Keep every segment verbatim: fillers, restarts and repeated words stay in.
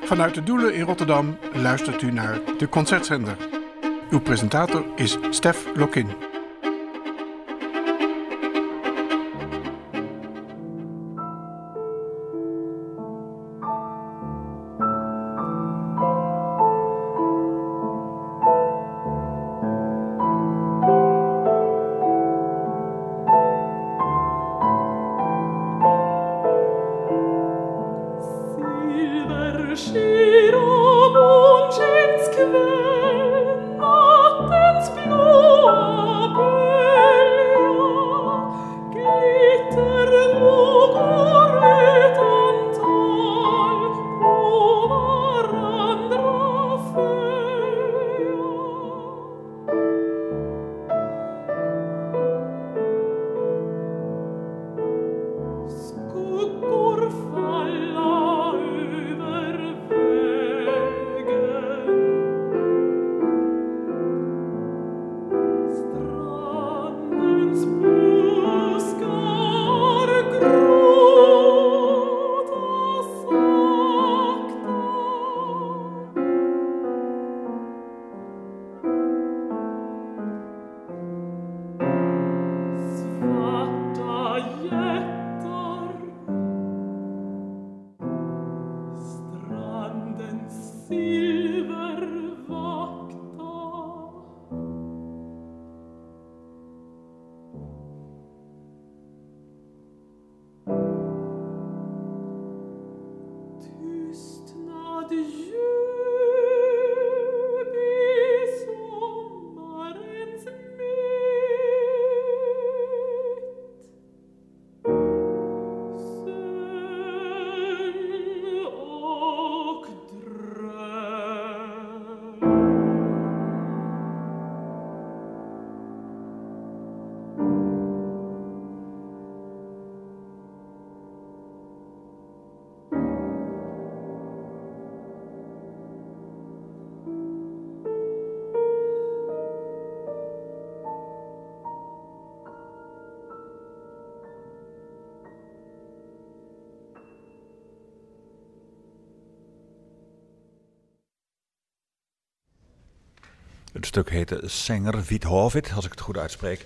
Vanuit de Doelen in Rotterdam luistert u naar de Concertzender. Uw presentator is Stef Lokin. Het stuk heette Sänger vid havet, als ik het goed uitspreek.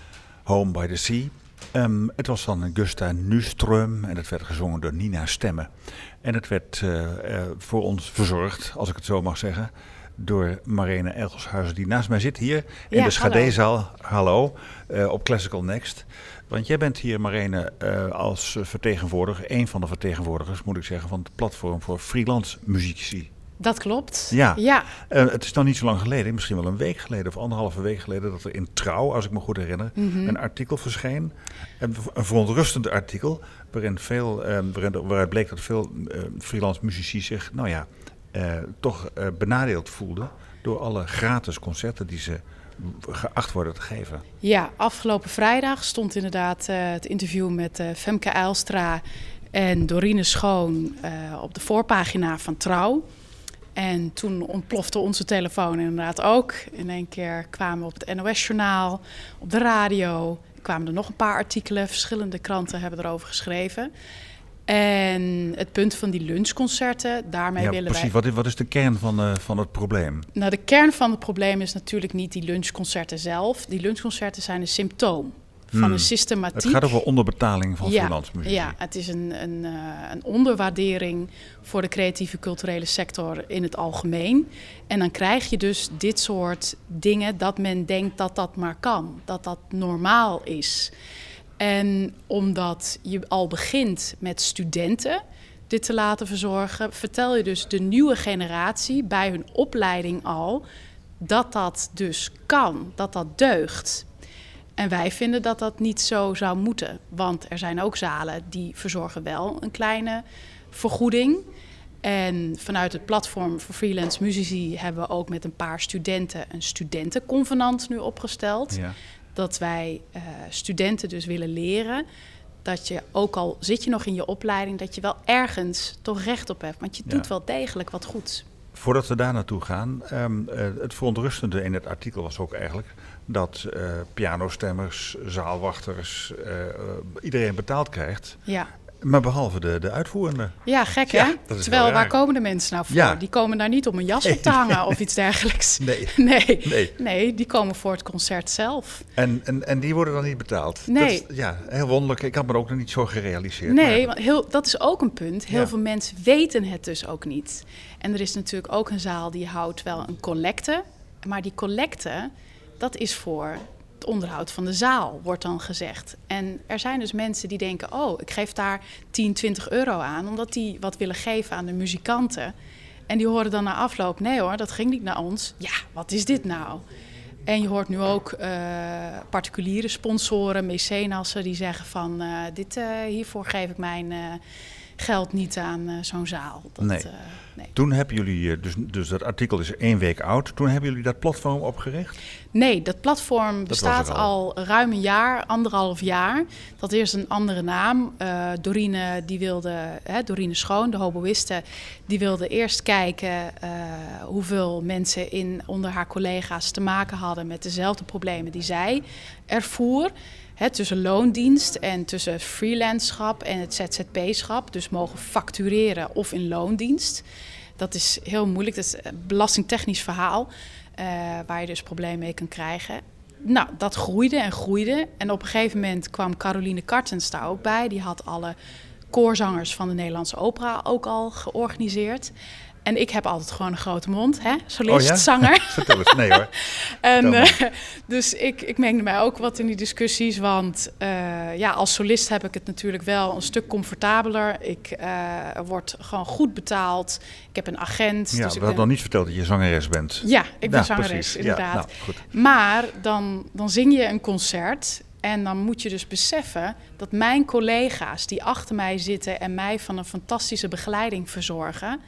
Home by the Sea. Um, het was van Gustav Nyström en het werd gezongen door Nina Stemme. En het werd uh, uh, voor ons verzorgd, als ik het zo mag zeggen, door Marene Egelshuizen, die naast mij zit hier in ja, de Schadezaal. Hallo, uh, op Classical Next. Want jij bent hier, Marene, uh, als vertegenwoordiger, een van de vertegenwoordigers, moet ik zeggen, van het platform voor freelance muzici. Dat klopt. Ja, ja. Uh, het is nog niet zo lang geleden, misschien wel een week geleden of anderhalve week geleden, dat er in Trouw, als ik me goed herinner, mm-hmm. een artikel verscheen. Een, een verontrustend artikel, waarin veel, uh, waarin, waaruit bleek dat veel uh, freelance muzici zich, nou ja, uh, toch uh, benadeeld voelden door alle gratis concerten die ze geacht worden te geven. Ja, afgelopen vrijdag stond inderdaad uh, het interview met uh, Femke Ijlstra en Dorine Schoon uh, op de voorpagina van Trouw. En toen ontplofte onze telefoon inderdaad ook. In één keer kwamen we op het N O S-journaal, op de radio. Kwamen er nog een paar artikelen. Verschillende kranten hebben erover geschreven. En het punt van die lunchconcerten, daarmee ja, willen precies. wij... Wat is, wat is de kern van, uh, van het probleem? Nou, de kern van het probleem is natuurlijk niet die lunchconcerten zelf. Die lunchconcerten zijn een symptoom van hmm. een systematiek. Het gaat over onderbetaling van ja, freelance muzici. Ja, het is een, een, uh, een onderwaardering voor de creatieve culturele sector in het algemeen. En dan krijg je dus dit soort dingen dat men denkt dat dat maar kan. Dat dat normaal is. En omdat je al begint met studenten dit te laten verzorgen, vertel je dus de nieuwe generatie bij hun opleiding al dat dat dus kan, dat dat deugt. En wij vinden dat dat niet zo zou moeten. Want er zijn ook zalen die verzorgen wel een kleine vergoeding. En vanuit het platform voor freelance muzici hebben we ook met een paar studenten een studentenconvenant nu opgesteld. Ja. Dat wij uh, studenten dus willen leren dat je, ook al zit je nog in je opleiding, dat je wel ergens toch recht op hebt. Want je doet ja. wel degelijk wat goeds. Voordat we daar naartoe gaan, um, uh, het verontrustende in het artikel was ook eigenlijk dat uh, pianostemmers, zaalwachters, uh, uh, iedereen betaald krijgt. Ja. Maar behalve de, de uitvoerende. Ja, gek Ja, hè? dat is Terwijl, heel waar raar. komen de mensen nou voor? Ja. Die komen daar niet om een jas op te hangen of iets dergelijks. Nee. Nee. Nee. nee, die komen voor het concert zelf. En, en, en die worden dan niet betaald? Nee. Dat is, ja, heel wonderlijk. Ik had me ook nog niet zo gerealiseerd. Nee, maar- want heel, dat is ook een punt. Heel Ja. veel mensen weten het dus ook niet. En er is natuurlijk ook een zaal die houdt wel een collecte. Maar die collecte, dat is voor het onderhoud van de zaal, wordt dan gezegd. En er zijn dus mensen die denken, oh, ik geef daar tien, twintig euro aan, omdat die wat willen geven aan de muzikanten. En die horen dan na afloop, nee hoor, dat ging niet naar ons. Ja, wat is dit nou? En je hoort nu ook uh, particuliere sponsoren, mecenassen, die zeggen van, uh, dit, uh, hiervoor geef ik mijn uh, geld niet aan uh, zo'n zaal. Dat, Nee. uh, nee. Toen hebben jullie, eh, dus, dus dat artikel is één week oud. Toen hebben jullie dat platform opgericht? Nee, dat platform was bestaat er al. al ruim een jaar, anderhalf jaar. Dat is een andere naam. Uh, Dorine, die wilde, hè, Dorine Schoon, de hoboïste, die wilde eerst kijken uh, hoeveel mensen in, onder haar collega's te maken hadden met dezelfde problemen die zij ervoer. Hè, tussen loondienst en tussen freelancerschap en het Z Z P-schap. Dus mogen factureren of in loondienst. Dat is heel moeilijk. Dat is een belastingtechnisch verhaal. Uh, waar je dus problemen mee kan krijgen. Nou, dat groeide en groeide. En op een gegeven moment kwam Caroline Kartens daar ook bij. Die had alle koorzangers van de Nederlandse Opera ook al georganiseerd. En ik heb altijd gewoon een grote mond, hè? Solist, Oh ja? zanger. Vertel eens. Nee hoor. En, Vertel uh, dus ik, ik mengde mij ook wat in die discussies. Want uh, ja, als solist heb ik het natuurlijk wel een stuk comfortabeler. Ik uh, word gewoon goed betaald. Ik heb een agent. Ja, dus we ik hadden ben... nog niet verteld dat je zangeres bent. Ja, ik ben Ja, zangeres, precies. inderdaad. Ja, nou, goed. Maar dan, dan zing je een concert. En dan moet je dus beseffen dat mijn collega's die achter mij zitten en mij van een fantastische begeleiding verzorgen,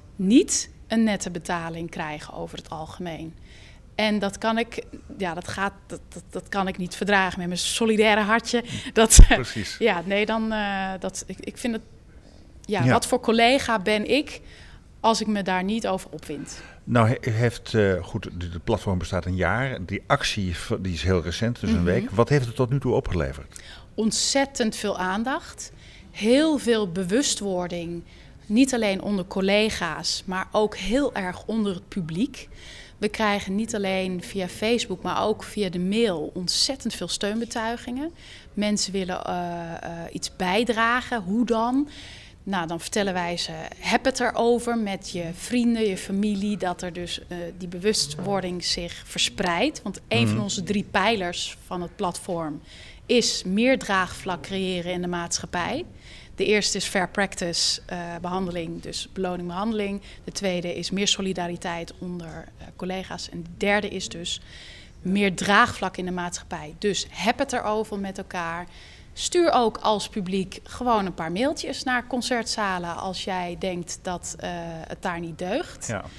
niet een nette betaling krijgen over het algemeen. En dat kan ik, ja, dat gaat, dat, dat, dat kan ik niet verdragen met mijn solidaire hartje. Dat, Precies. ja, nee, dan, uh, dat, ik, ik vind het, ja, Ja. wat voor collega ben ik als ik me daar niet over opwind? Nou, he- heeft, uh, goed, de, de platform bestaat een jaar. Die actie die is heel recent, dus een Mm-hmm. week. Wat heeft het tot nu toe opgeleverd? Ontzettend veel aandacht, heel veel bewustwording. Niet alleen onder collega's, maar ook heel erg onder het publiek. We krijgen niet alleen via Facebook, maar ook via de mail ontzettend veel steunbetuigingen. Mensen willen uh, uh, iets bijdragen. Hoe dan? Nou, dan vertellen wij ze, heb het erover met je vrienden, je familie, dat er dus uh, die bewustwording zich verspreidt. Want een Mm-hmm. van onze drie pijlers van het platform is meer draagvlak creëren in de maatschappij. De eerste is fair practice uh, behandeling, dus beloning behandeling. De tweede is meer solidariteit onder uh, collega's. En de derde is dus meer draagvlak in de maatschappij. Dus heb het erover met elkaar. Stuur ook als publiek gewoon een paar mailtjes naar concertzalen als jij denkt dat uh, het daar niet deugt. Ja.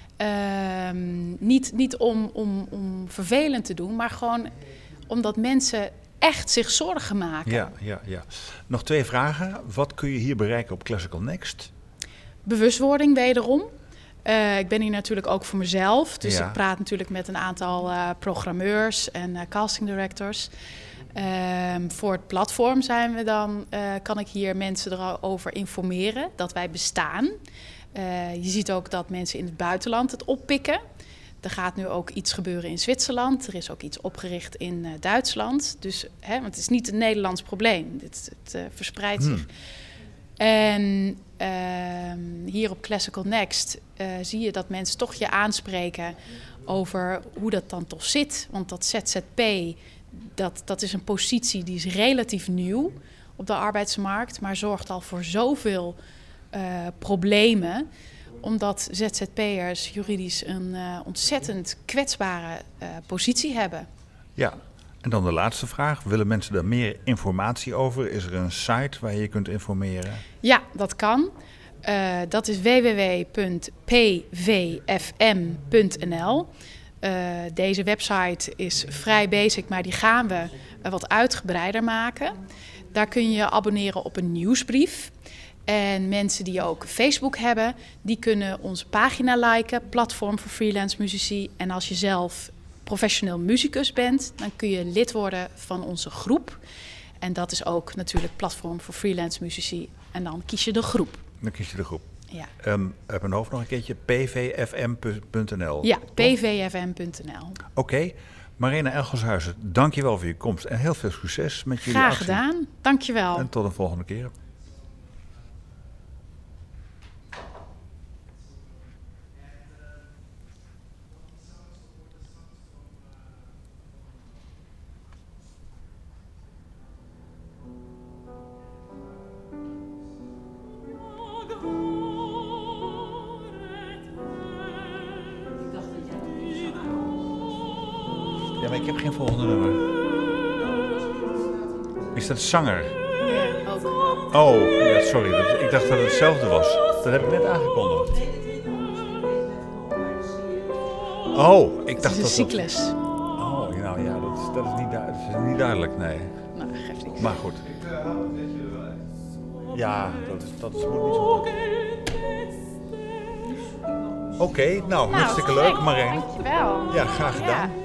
Um, niet niet om, om, om vervelend te doen, maar gewoon omdat mensen echt zich zorgen maken. Ja, ja, ja. Nog twee vragen. Wat kun je hier bereiken op Classical Next? Bewustwording wederom. Uh, ik ben hier natuurlijk ook voor mezelf. Dus Ja. ik praat natuurlijk met een aantal uh, programmeurs en uh, casting directors. Um, voor het platform zijn we dan, uh, kan ik hier mensen erover informeren dat wij bestaan. Uh, je ziet ook dat mensen in het buitenland het oppikken. Er gaat nu ook iets gebeuren in Zwitserland. Er is ook iets opgericht in uh, Duitsland. Dus, hè, want het is niet een Nederlands probleem. Het, het uh, verspreidt Hmm. zich. En uh, hier op Classical Next uh, zie je dat mensen toch je aanspreken over hoe dat dan toch zit. Want dat Z Z P, dat, dat is een positie die is relatief nieuw op de arbeidsmarkt, maar zorgt al voor zoveel uh, problemen. Omdat Z Z P'ers juridisch een uh, ontzettend kwetsbare uh, positie hebben. Ja. En dan de laatste vraag. Willen mensen daar meer informatie over? Is er een site waar je je kunt informeren? Ja, dat kan. Uh, dat is w w w punt p v f m punt n l. Uh, deze website is vrij basic, maar die gaan we uh, wat uitgebreider maken. Daar kun je je abonneren op een nieuwsbrief. En mensen die ook Facebook hebben, die kunnen onze pagina liken, Platform voor Freelance Muzici. En als je zelf professioneel muzikus bent, dan kun je lid worden van onze groep. En dat is ook natuurlijk platform voor freelance muzici. En dan kies je de groep. Dan kies je de groep. Ja, Um, uit mijn hoofd nog een keertje p v f m punt n l. ja p v f m punt n l. Oké. Okay. Marina Elgershuizen, dank je wel voor je komst. En heel veel succes met jullie Graag actie. gedaan. Dank je wel. En tot een volgende keer. Ja, maar ik heb geen volgende nummer. Is dat zanger? Ja, ook. Oh, ja, sorry. Dat, ik dacht dat het hetzelfde was. Dat heb ik net aangekondigd. Oh, ik dacht Het is een dat dat... cyclus. Oh, nou ja, dat is, dat is, niet, du- dat is niet duidelijk, nee. Nou, geeft niks. Maar goed. Ja, dat, is, dat is, moet niet zo goed. Oké, okay, nou, hartstikke leuk, Marijn. Dankjewel. Ja, graag gedaan. Ja.